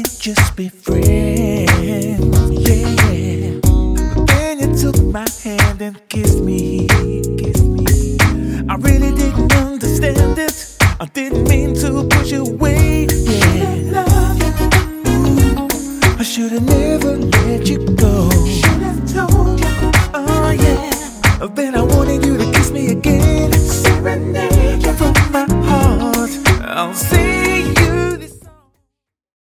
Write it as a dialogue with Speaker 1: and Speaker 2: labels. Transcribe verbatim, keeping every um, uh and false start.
Speaker 1: we just be friends, yeah. But then you took my hand and kissed me, kissed me. I really didn't understand it. I didn't mean to push you away, yeah. Ooh, I should've never let you go. Should've told you, oh yeah. Then I wanted you to